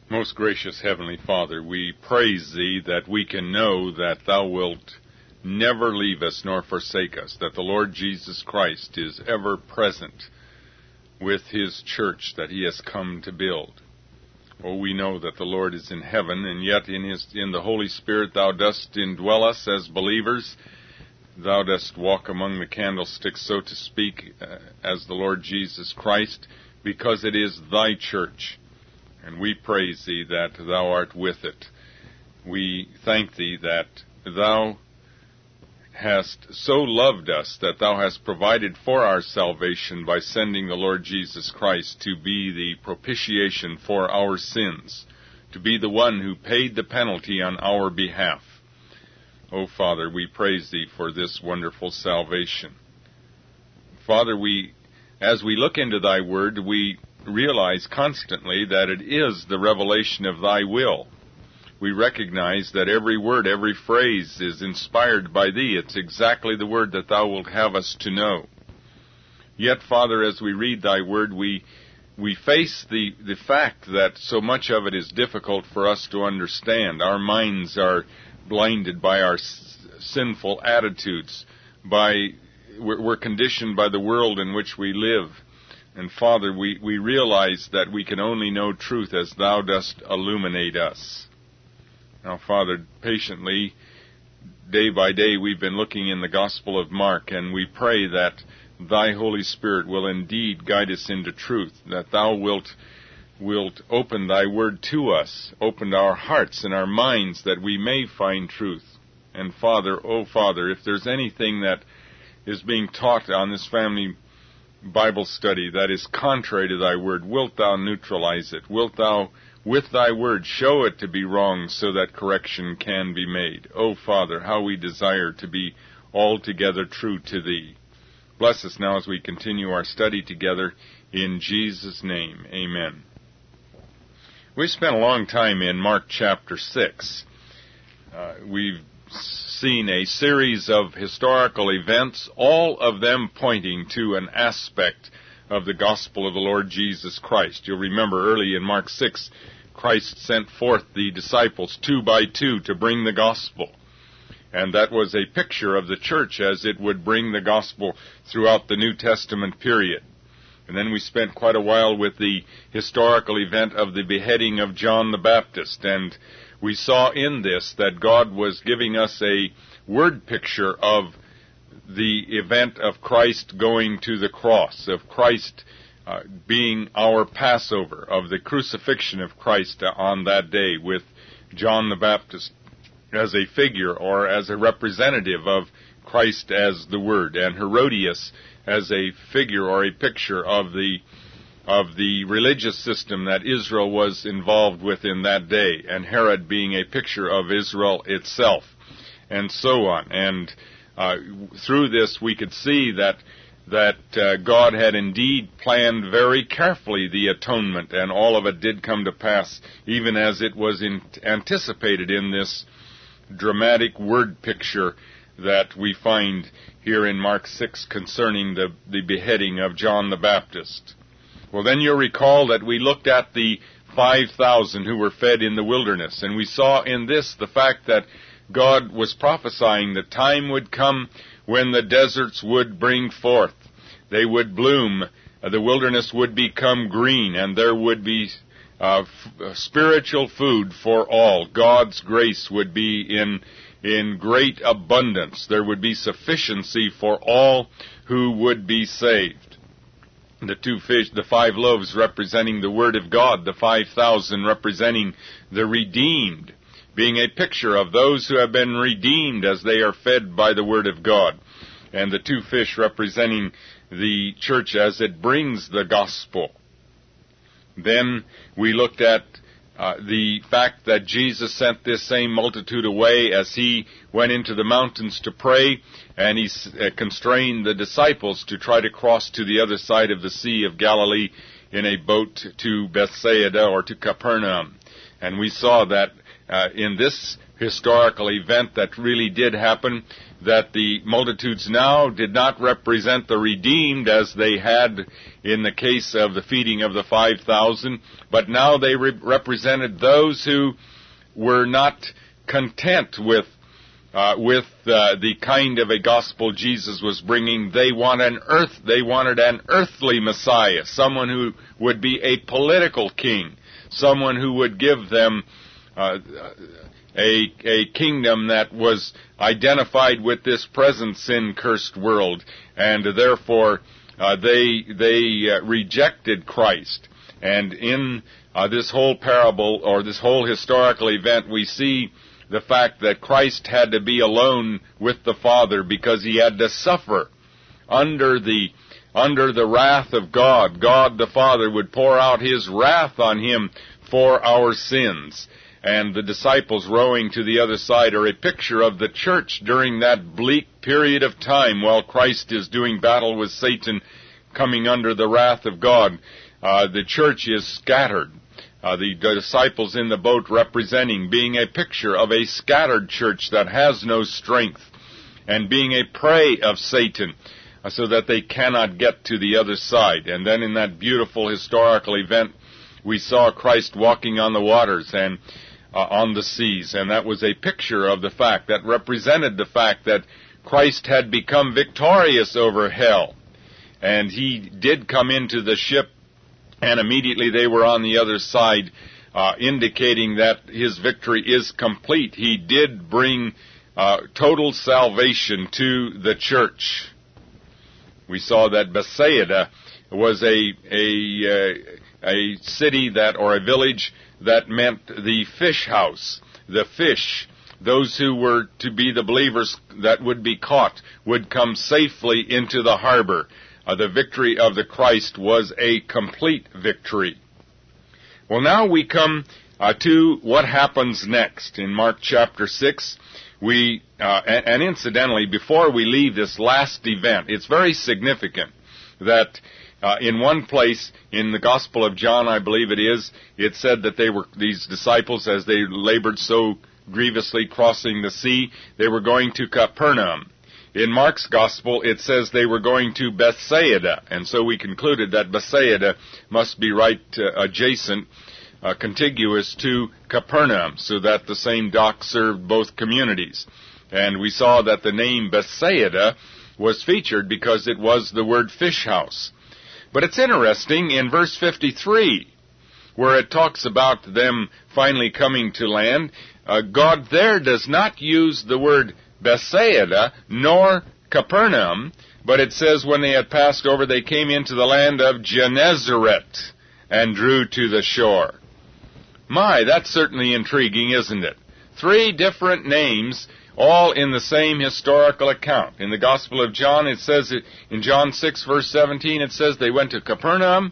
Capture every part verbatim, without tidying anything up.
Most gracious Heavenly Father, we praise Thee that we can know that Thou wilt never leave us nor forsake us, that the Lord Jesus Christ is ever present with His church that He has come to build. Oh, we know that the Lord is in heaven, and yet in His in the Holy Spirit Thou dost indwell us as believers. Thou dost walk among the candlesticks, so to speak, uh, as the Lord Jesus Christ, because it is Thy church. And we praise Thee that Thou art with it. We thank Thee that Thou hast so loved us that Thou hast provided for our salvation by sending the Lord Jesus Christ to be the propitiation for our sins, to be the one who paid the penalty on our behalf. Oh, Father, we praise Thee for this wonderful salvation. Father, we, as we look into Thy Word, we realize constantly that it is the revelation of Thy will. We recognize that every word, every phrase is inspired by Thee. It's exactly the word that Thou wilt have us to know. Yet, Father, as we read Thy Word, we we face the, the fact that so much of it is difficult for us to understand. Our minds are blinded by our s- sinful attitudes, by we're, we're conditioned by the world in which we live. And Father, we, we realize that we can only know truth as Thou dost illuminate us. Now, Father, patiently, day by day, we've been looking in the Gospel of Mark, and we pray that Thy Holy Spirit will indeed guide us into truth, that Thou wilt, wilt open Thy Word to us, open our hearts and our minds that we may find truth. And Father, oh Father, if there's anything that is being taught on this family Bible study that is contrary to Thy Word, wilt Thou neutralize it? Wilt Thou, with Thy Word, show it to be wrong so that correction can be made? Oh, Father, how we desire to be altogether true to Thee. Bless us now as we continue our study together. In Jesus' name, amen. We've spent a long time in Mark chapter six. Uh, we've seen a series of historical events, all of them pointing to an aspect of the gospel of the Lord Jesus Christ. You'll remember early in Mark six, Christ sent forth the disciples two by two to bring the gospel. And that was a picture of the church as it would bring the gospel throughout the New Testament period. And then we spent quite a while with the historical event of the beheading of John the Baptist, and we saw in this that God was giving us a word picture of the event of Christ going to the cross, of Christ uh, being our Passover, of the crucifixion of Christ on that day, with John the Baptist as a figure or as a representative of Christ as the Word, and Herodias as a figure or a picture of the of the religious system that Israel was involved with in that day, and Herod being a picture of Israel itself, and so on. And uh, through this we could see that that uh, God had indeed planned very carefully the atonement, and all of it did come to pass, even as it was in, anticipated in this dramatic word picture that we find here in Mark six concerning the, the beheading of John the Baptist. Well, then you'll recall that we looked at the five thousand who were fed in the wilderness, and we saw in this the fact that God was prophesying the time would come when the deserts would bring forth. They would bloom, uh, the wilderness would become green, and there would be uh, f- spiritual food for all. God's grace would be in in great abundance. There would be sufficiency for all who would be saved. The two fish, the five loaves representing the Word of God, the five thousand representing the redeemed, being a picture of those who have been redeemed as they are fed by the Word of God, and the two fish representing the church as it brings the gospel. Then we looked at uh, the fact that Jesus sent this same multitude away as he went into the mountains to pray, and he uh, constrained the disciples to try to cross to the other side of the Sea of Galilee in a boat to Bethsaida or to Capernaum. And we saw that uh, in this historical event that really did happen, that the multitudes now did not represent the redeemed as they had in the case of the feeding of the five thousand, but now they re- represented those who were not content with uh, with uh, the kind of a gospel Jesus was bringing. They want an earth. They wanted an earthly Messiah, someone who would be a political king, someone who would give them uh, a a kingdom that was identified with this present sin-cursed world, and therefore uh, they they uh, rejected Christ. And in uh, this whole parable, or this whole historical event, we see the fact that Christ had to be alone with the Father because he had to suffer under the under the wrath of God. God the Father would pour out his wrath on him for our sins. And the disciples rowing to the other side are a picture of the church during that bleak period of time while Christ is doing battle with Satan, coming under the wrath of God. Uh, the church is scattered. Uh, the disciples in the boat representing, being a picture of a scattered church that has no strength, and being a prey of Satan, uh, so that they cannot get to the other side. And then in that beautiful historical event, we saw Christ walking on the waters and uh, on the seas, and that was a picture of the fact, that represented the fact that Christ had become victorious over hell. And he did come into the ship, and immediately they were on the other side, uh, indicating that his victory is complete. He did bring uh, total salvation to the church. We saw that Bethsaida was a a uh, a city that, or a village that meant the fish house, the fish. Those who were to be the believers that would be caught would come safely into the harbor. Uh, the victory of the Christ was a complete victory. Well, now we come uh, to what happens next in Mark chapter six. We uh, and, and incidentally, before we leave this last event, it's very significant that uh, in one place in the Gospel of John, I believe it is, it said that they were, these disciples, as they labored so grievously crossing the sea, they were going to Capernaum. In Mark's Gospel, it says they were going to Bethsaida, and so we concluded that Bethsaida must be right uh, adjacent, uh, contiguous to Capernaum, so that the same dock served both communities. And we saw that the name Bethsaida was featured because it was the word fish house. But it's interesting in verse fifty-three, where it talks about them finally coming to land, uh, God there does not use the word Bethsaida, nor Capernaum, but it says when they had passed over, they came into the land of Gennesaret and drew to the shore. My, that's certainly intriguing, isn't it? Three different names, all in the same historical account. In the Gospel of John, it says, in John six, verse seventeen, it says they went to Capernaum.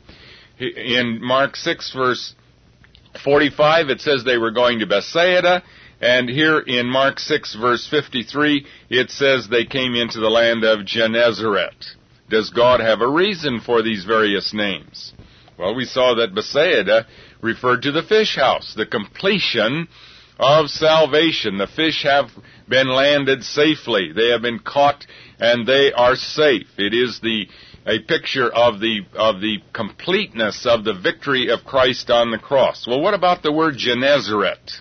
In Mark six, verse forty-five, it says they were going to Bethsaida. And here in Mark six, verse fifty-three, it says they came into the land of Gennesaret. Does God have a reason for these various names? Well, we saw that Bethsaida referred to the fish house, the completion of salvation. The fish have been landed safely. They have been caught, and they are safe. It is the a picture of the of the completeness of the victory of Christ on the cross. Well, what about the word Gennesaret?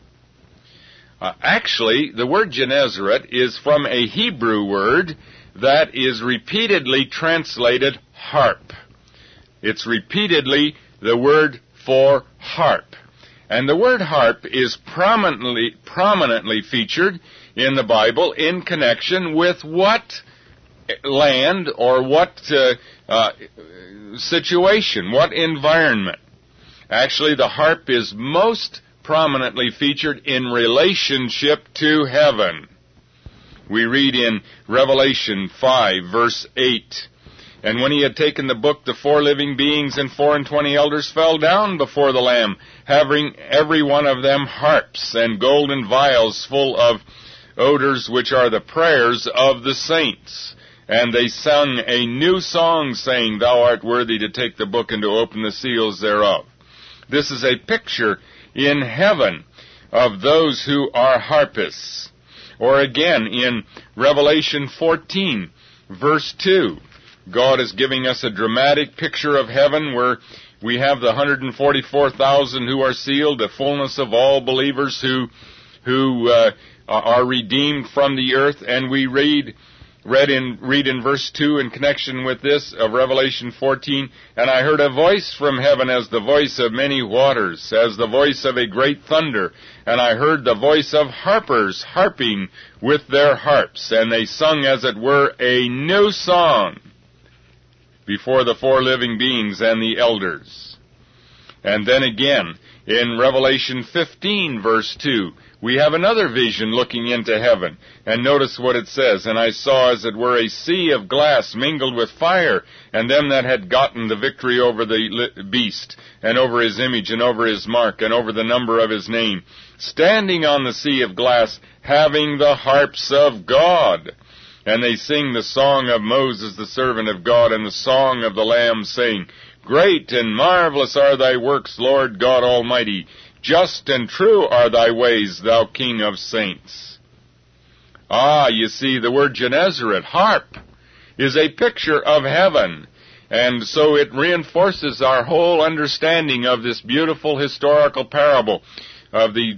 Uh, actually, the word Gennesaret is from a Hebrew word that is repeatedly translated harp. It's repeatedly the word for harp. And the word harp is prominently, prominently featured in the Bible in connection with what land or what uh, uh, situation, what environment. Actually, the harp is most prominently featured in relationship to heaven. We read in Revelation five, verse eight, and when he had taken the book, the four living beings and four and twenty elders fell down before the Lamb, having every one of them harps and golden vials full of odors, which are the prayers of the saints. And they sung a new song, saying, Thou art worthy to take the book and to open the seals thereof. This is a picture in heaven of those who are harpists. Or again, in Revelation fourteen, verse two, God is giving us a dramatic picture of heaven where we have the one hundred forty-four thousand who are sealed, the fullness of all believers who who uh, are redeemed from the earth. And we read read in read in verse two in connection with this of Revelation fourteen, and I heard a voice from heaven as the voice of many waters, as the voice of a great thunder, and I heard the voice of harpers harping with their harps, and they sung as it were a new song before the four living beings and the elders. And then again, in Revelation fifteen, verse two, we have another vision looking into heaven. And notice what it says, and I saw as it were a sea of glass mingled with fire, and them that had gotten the victory over the beast, and over his image, and over his mark, and over the number of his name, standing on the sea of glass, having the harps of God. And they sing the song of Moses the servant of God, and the song of the Lamb, saying, Great and marvelous are thy works, Lord God Almighty. Just and true are thy ways, thou King of saints. Ah, you see, the word Gennesaret, harp, is a picture of heaven. And so it reinforces our whole understanding of this beautiful historical parable of the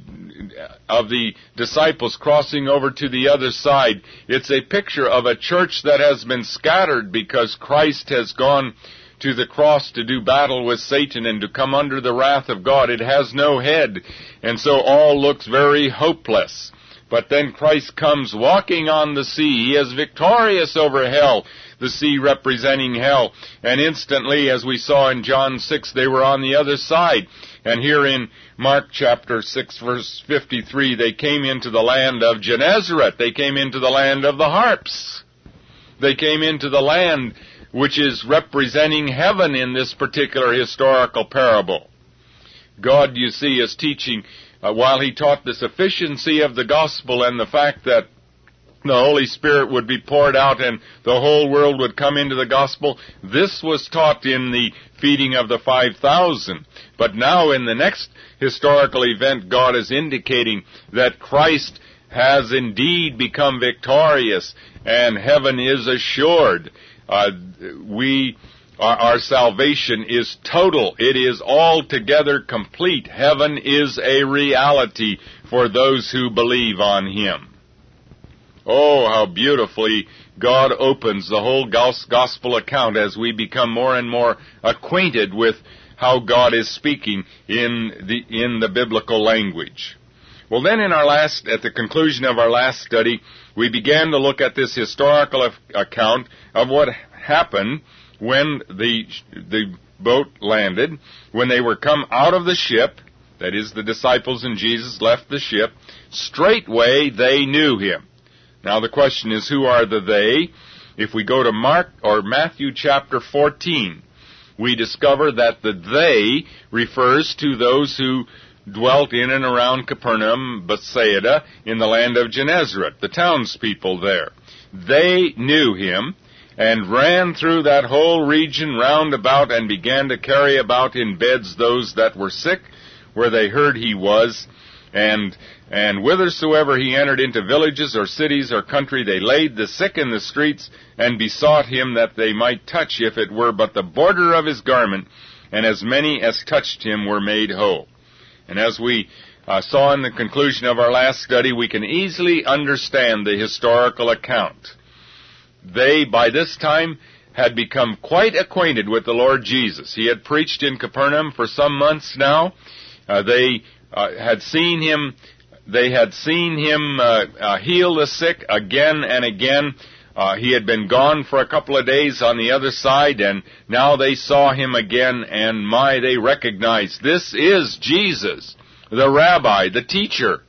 of the disciples crossing over to the other side. It's a picture of a church that has been scattered because Christ has gone to the cross to do battle with Satan and to come under the wrath of God. It has no head, and so all looks very hopeless. But then Christ comes walking on the sea. He is victorious over hell, the sea representing hell. And instantly, as we saw in John six, they were on the other side. And here in Mark chapter six, verse fifty-three, they came into the land of Gennesaret. They came into the land of the harps. They came into the land which is representing heaven in this particular historical parable. God, you see, is teaching, uh, while he taught the sufficiency of the gospel and the fact that the Holy Spirit would be poured out and the whole world would come into the gospel, this was taught in the feeding of the five thousand. But now in the next historical event, God is indicating that Christ has indeed become victorious and heaven is assured. Uh, we, our, our salvation is total. It is altogether complete. Heaven is a reality for those who believe on him. Oh, how beautifully God opens the whole gospel account as we become more and more acquainted with how God is speaking in the, in the biblical language. Well, then in our last, at the conclusion of our last study, we began to look at this historical account of what happened when the the boat landed, when they were come out of the ship, that is, the disciples and Jesus left the ship. Straightway they knew him. Now the question is, who are the they? If we go to Mark or Matthew chapter fourteen, we discover that the they refers to those who dwelt in and around Capernaum, Bethsaida, in the land of Gennesaret, the townspeople there. They knew him and ran through that whole region round about and began to carry about in beds those that were sick, where they heard he was. And and whithersoever he entered into villages or cities or country, they laid the sick in the streets and besought him that they might touch, if it were but the border of his garment, and as many as touched him were made whole. And as we uh, saw in the conclusion of our last study, we can easily understand the historical account. They, by this time, had become quite acquainted with the Lord Jesus. He had preached in Capernaum for some months now. Uh, they uh, had seen him. They had seen him uh, uh, heal the sick again and again. Uh, he had been gone for a couple of days on the other side, and now they saw him again, and my, they recognized, this is Jesus, the rabbi, the teacher.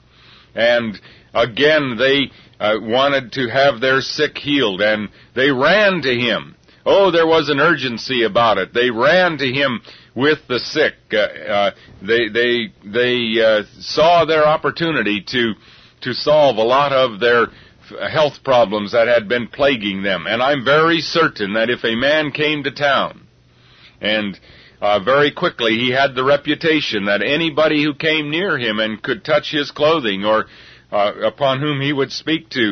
And again, they uh, wanted to have their sick healed, and they ran to him. Oh, there was an urgency about it. They ran to him with the sick. Uh, uh, they they they uh, saw their opportunity to to solve a lot of their health problems that had been plaguing them. And I'm very certain that if a man came to town and Uh, very quickly, he had the reputation that anybody who came near him and could touch his clothing, or uh, upon whom he would speak to,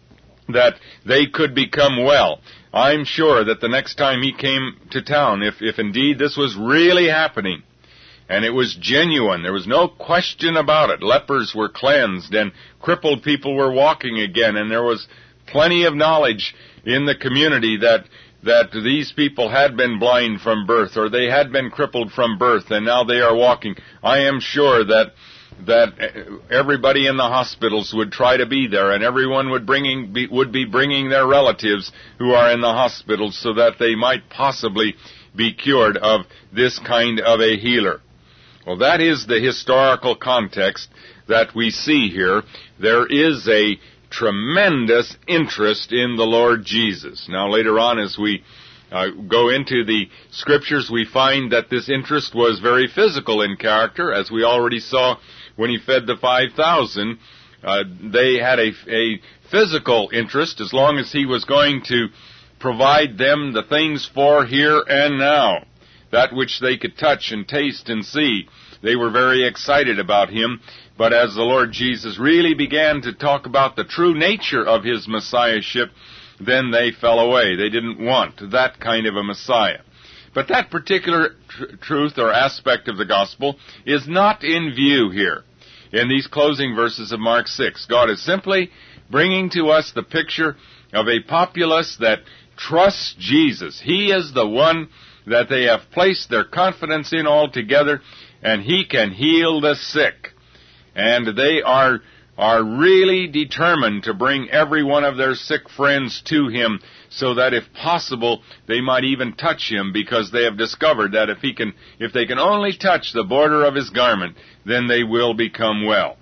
that they could become well. I'm sure that the next time he came to town, if, if indeed this was really happening, and it was genuine, there was no question about it, lepers were cleansed, and crippled people were walking again, and there was plenty of knowledge in the community that that these people had been blind from birth, or they had been crippled from birth, and now they are walking. I am sure that that everybody in the hospitals would try to be there, and everyone would bringing be, would be bringing their relatives who are in the hospitals so that they might possibly be cured of this kind of a healer. Well, that is the historical context that we see here. There is a tremendous interest in the Lord Jesus. Now, later on, as we uh, go into the Scriptures, we find that this interest was very physical in character, as we already saw when he fed the five thousand. Uh, they had a, a physical interest as long as he was going to provide them the things for here and now, that which they could touch and taste and see. They were very excited about him. But as the Lord Jesus really began to talk about the true nature of his Messiahship, then they fell away. They didn't want that kind of a Messiah. But that particular tr- truth or aspect of the gospel is not in view here. In these closing verses of Mark six, God is simply bringing to us the picture of a populace that trusts Jesus. He is the one that they have placed their confidence in altogether, and he can heal the sick. And they are are really determined to bring every one of their sick friends to him, so that if possible they might even touch him, because they have discovered that if he can if they can only touch the border of his garment, then they will become well.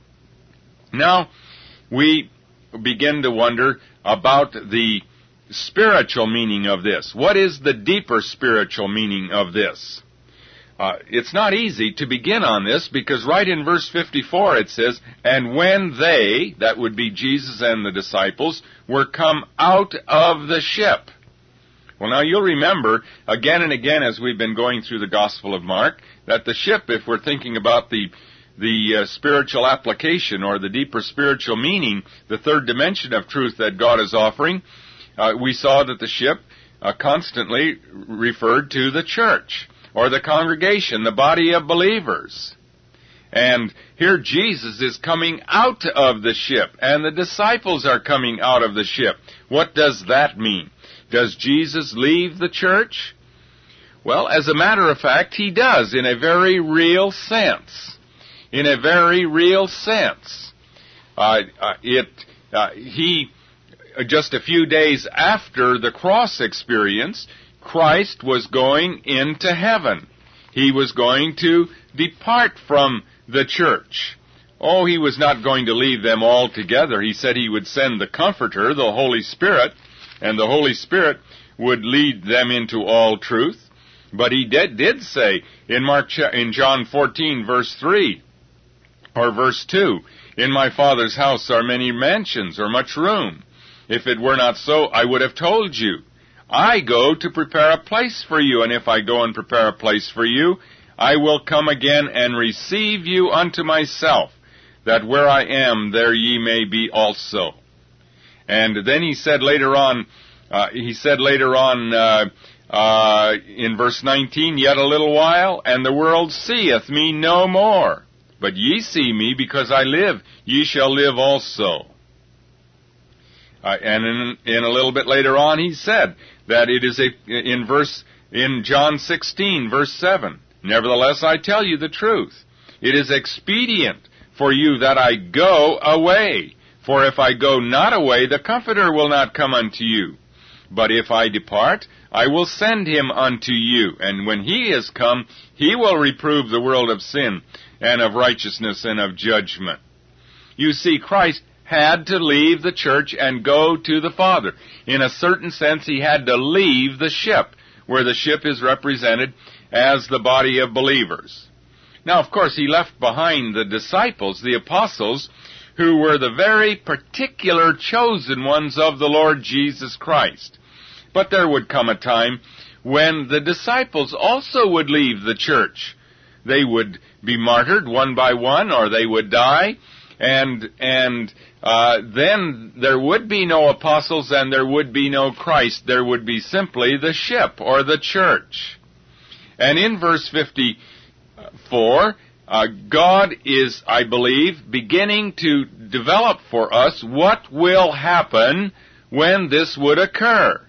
Now we begin to wonder about the spiritual meaning of this. What is the deeper spiritual meaning of this? Uh, it's not easy to begin on this, because right in verse fifty-four it says, "And when they," that would be Jesus and the disciples, "were come out of the ship." Well, now you'll remember again and again as we've been going through the Gospel of Mark, that the ship, if we're thinking about the the uh, spiritual application or the deeper spiritual meaning, the third dimension of truth that God is offering, uh, we saw that the ship uh, constantly referred to the church, or the congregation, the body of believers. And here Jesus is coming out of the ship, and the disciples are coming out of the ship. What does that mean? Does Jesus leave the church? Well, as a matter of fact, he does, in a very real sense. In a very real sense. Uh, uh, it, uh, he, just a few days after the cross experience, Christ was going into heaven. He was going to depart from the church. Oh, he was not going to leave them altogether. He said he would send the Comforter, the Holy Spirit, and the Holy Spirit would lead them into all truth. But he did, did say in Mark, in John fourteen, verse three, or verse two, "In my Father's house are many mansions, or much room. If it were not so, I would have told you. I go to prepare a place for you, and if I go and prepare a place for you, I will come again and receive you unto myself, that where I am, there ye may be also." And then he said later on, uh, he said later on uh, uh, in verse nineteen, "Yet a little while, and the world seeth me no more. But ye see me, because I live, ye shall live also." Uh, and in, in a little bit later on, he said that it is a, in verse, in John sixteen, verse seven, "Nevertheless, I tell you the truth. It is expedient for you that I go away. For if I go not away, the Comforter will not come unto you. But if I depart, I will send him unto you. And when he is come, he will reprove the world of sin, and of righteousness, and of judgment." You see, Christ had to leave the church and go to the Father. In a certain sense, he had to leave the ship, where the ship is represented as the body of believers. Now, of course, he left behind the disciples, the apostles, who were the very particular chosen ones of the Lord Jesus Christ. But there would come a time when the disciples also would leave the church. They would be martyred one by one, or they would die, and and uh, then there would be no apostles and there would be no Christ. There would be simply the ship or the church. And in verse fifty-four, uh, God is, I believe, beginning to develop for us what will happen when this would occur.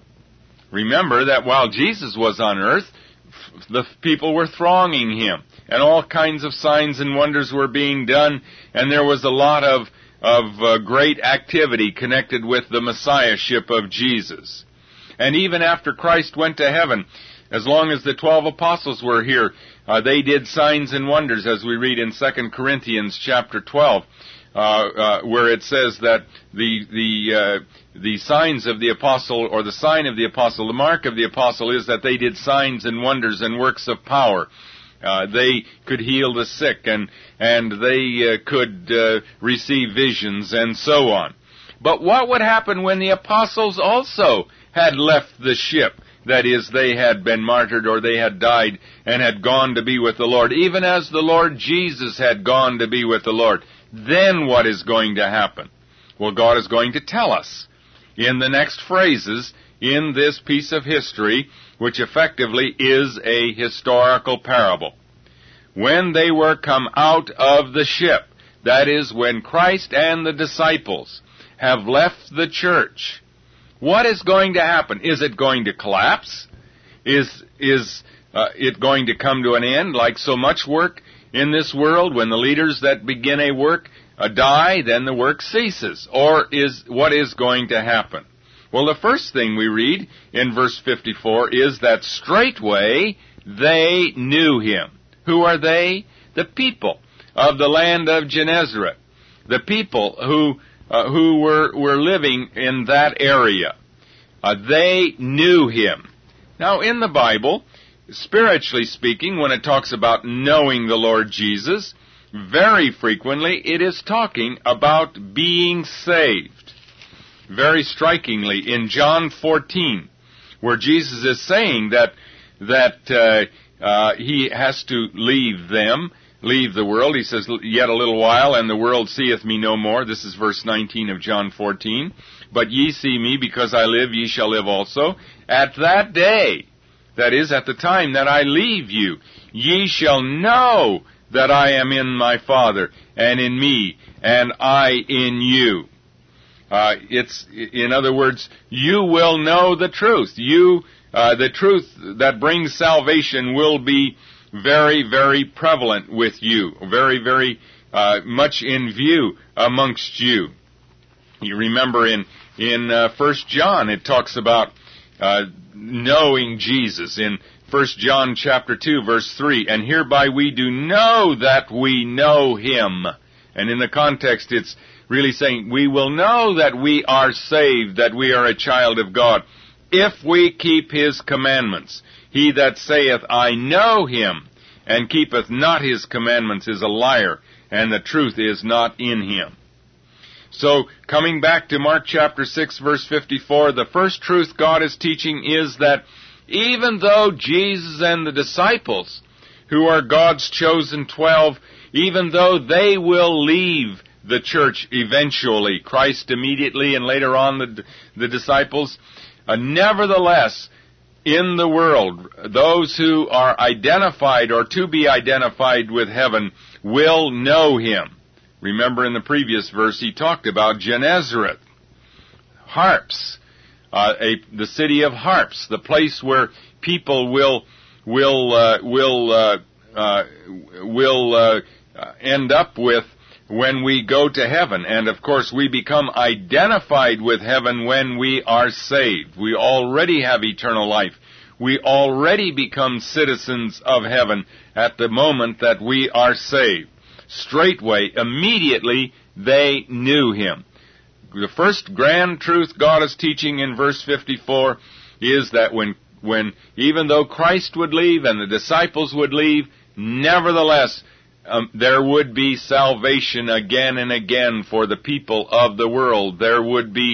Remember that while Jesus was on earth, the people were thronging him, and all kinds of signs and wonders were being done, and there was a lot of, of uh, great activity connected with the Messiahship of Jesus. And even after Christ went to heaven, as long as the twelve apostles were here, uh, they did signs and wonders, as we read in Second Corinthians chapter twelve, uh, uh, where it says that the the uh, the signs of the apostle, or the sign of the apostle, the mark of the apostle, is that they did signs and wonders and works of power. Uh, they could heal the sick, and and they uh, could uh, receive visions, and so on. But what would happen when the apostles also had left the ship? That is, they had been martyred, or they had died and had gone to be with the Lord, even as the Lord Jesus had gone to be with the Lord. Then what is going to happen? Well, God is going to tell us in the next phrases in this piece of history, which effectively is a historical parable. When they were come out of the ship, that is, when Christ and the disciples have left the church, what is going to happen? Is it going to collapse? Is is uh, it going to come to an end, like so much work in this world? When the leaders that begin a work uh, die, then the work ceases. Or is what is going to happen? Well, the first thing we read in verse fifty-four is that straightway they knew him. Who are they? The people of the land of Gennesaret. The people who uh, who were, were living in that area. Uh, they knew him. Now, in the Bible, spiritually speaking, when it talks about knowing the Lord Jesus, very frequently it is talking about being saved. Very strikingly, in John fourteen, where Jesus is saying that that uh, uh, he has to leave them, leave the world. He says, yet a little while, and the world seeth me no more. This is verse nineteen of John fourteen. But ye see me, because I live, ye shall live also. At that day, that is, at the time that I leave you, ye shall know that I am in my Father, and in me, and I in you. Uh, it's, in other words, you will know the truth. You, uh, the truth that brings salvation will be very, very prevalent with you, very, very uh, much in view amongst you. You remember in in uh, First John, it talks about uh, knowing Jesus. In First John chapter two, verse three, and hereby we do know that we know him. And in the context, it's really saying we will know that we are saved, that we are a child of God, if we keep his commandments. He that saith, I know him, and keepeth not his commandments is a liar, and the truth is not in him. So, coming back to Mark chapter six, verse fifty-four, the first truth God is teaching is that even though Jesus and the disciples, who are God's chosen twelve, even though they will leave the church eventually, Christ immediately and later on the, the disciples, uh, nevertheless, in the world, those who are identified or to be identified with heaven will know him. Remember in the previous verse he talked about Gennesaret, harps, uh, a, the city of harps, the place where people will will uh, will uh, uh, will uh, end up with when we go to heaven. And of course we become identified with heaven when we are saved. We already have eternal life. We already become citizens of heaven at the moment that we are saved. Straightway, immediately, they knew him. The first grand truth God is teaching in verse fifty-four is that when, when even though Christ would leave and the disciples would leave, nevertheless, um, there would be salvation again and again for the people of the world. There would be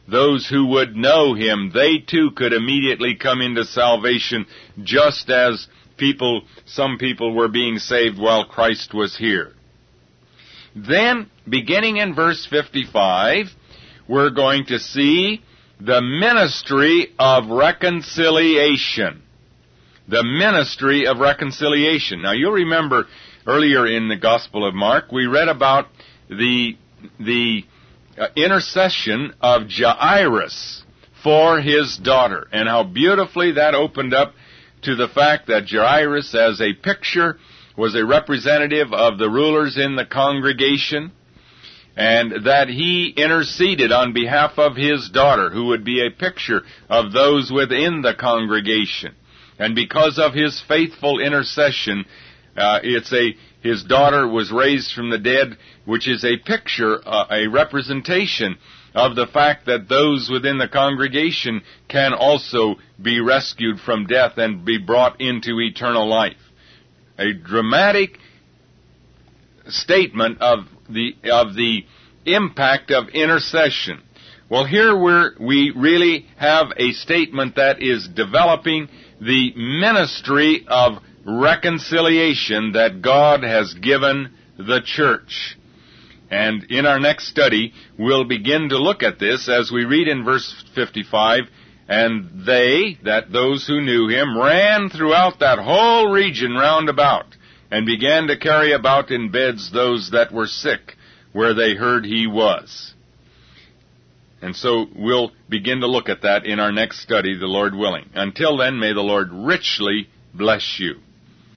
those who would know him, they too could immediately come into salvation, just as people, some people were being saved while Christ was here. Then, beginning in verse fifty-five, we're going to see the ministry of reconciliation. The ministry of reconciliation. Now, you'll remember earlier in the Gospel of Mark, we read about the, the uh, intercession of Jairus for his daughter, and how beautifully that opened up to the fact that Jairus, as a picture, was a representative of the rulers in the congregation, and that he interceded on behalf of his daughter, who would be a picture of those within the congregation. And because of his faithful intercession, uh, it's a his daughter was raised from the dead, which is a picture, uh, a representation of the fact that those within the congregation can also be rescued from death and be brought into eternal life. A dramatic statement of the of the impact of intercession. Well, here we're, we really have a statement that is developing the ministry of reconciliation that God has given the church. And in our next study, we'll begin to look at this as we read in verse fifty-five, and they, that those who knew him, ran throughout that whole region round about, and began to carry about in beds those that were sick, where they heard he was. And so we'll begin to look at that in our next study, the Lord willing. Until then, may the Lord richly bless you.